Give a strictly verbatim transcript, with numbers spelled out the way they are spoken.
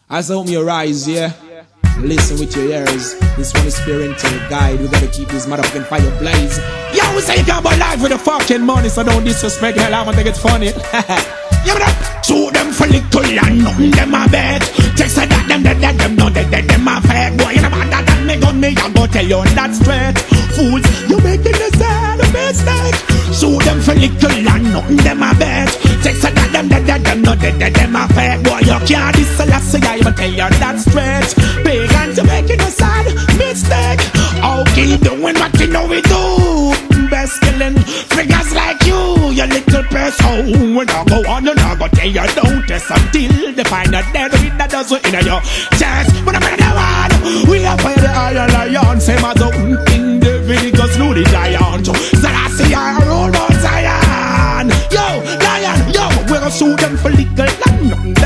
As I hope you rise, yeah. Listen with your ears. This one is parental guide. We gotta keep this motherfucking fire blaze. Yo, we say you can't buy life with the fucking money, so don't disrespect hell. I want to get funny. Yeah, but that shoot them for little and nothing them a bet. Text that them dead, that them no dead, that them a fake. Boy, you know about that and me gun me, I go tell you that straight. Fools, you making the sad mistake. Shoot them for little and nothing them a bet. Text that them dead, that them no dead, that them a fake. Boy, you can't this a last say I even tell you that straight. Pagans, you making a sad mistake. Oh, keep doing what you know we do. Best killing figures like you, you little person. When I go on, and I go tell you don't test until they find a dead with that doesn't in your chest. But I'm the one, we are by the Iron Lion, same as the in the video, slew the giant. So I see I roll on Zion. Yo, lion, yo, we're gonna shoot them for legal land.